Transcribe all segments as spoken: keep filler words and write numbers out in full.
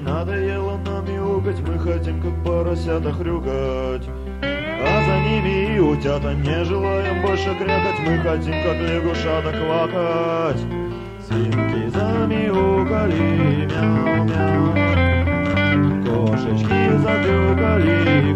Надоело нам мяукать, мы хотим как поросята хрюкать. А за ними и утята, не желаем больше крякать, мы хотим как лягушата квакать. Свинки замяукали, мяу-мяу, кошечки закрюкали,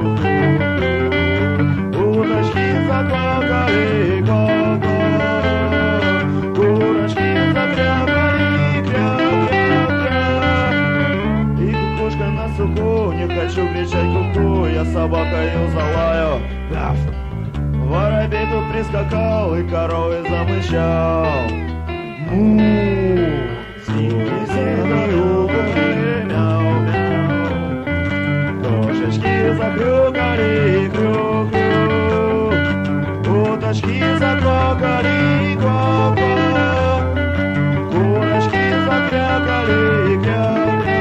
крю-крю, уточки заквакали, ко-ко, курочки закрякали, кря-кря-кря. И кукушка на суху, не хочу кричать ку-ку, я собакою залаю, гаф. Воробей тут прискакал и коровы замычал. Му, свиньи замяукали, мяу-мяу, кошечки закрюкали, крю-крю, уточки заквакали, ква-ква, курочки закрякали, кря-кря.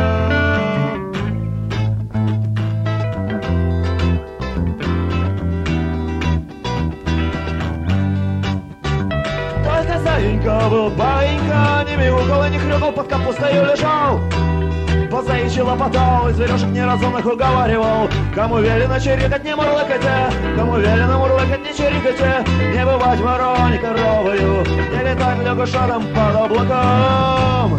Заинька был баинька, не мяукал и не хрюкал, под капустою лежал. По заячьи лопотал, и зверюшек неразумных уговаривал. Кому велено чирикать, не мурлыкайте, кому велено мурлыкать, не чирикайте. Не бывать вороне коровою, не летать лягушатам под облаком.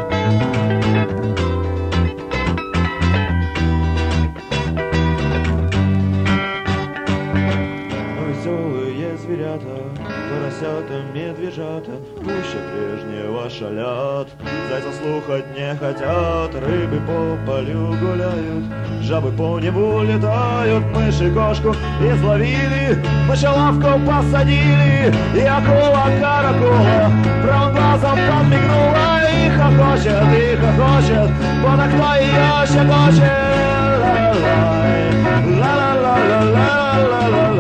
Веселые зверята, поросята, медвежата, пуще прежнего шалят. Зайца слухать не хотят, рыбы по полю гуляют, жабы по небу летают, мыши кошку изловили, мышеловку посадили, и акула каракула правым глазом подмигнула, и хохочет, и хохочет, вот а кто ее щекочет. Ла-ла-ла-ла-ла-ла-ла-ла.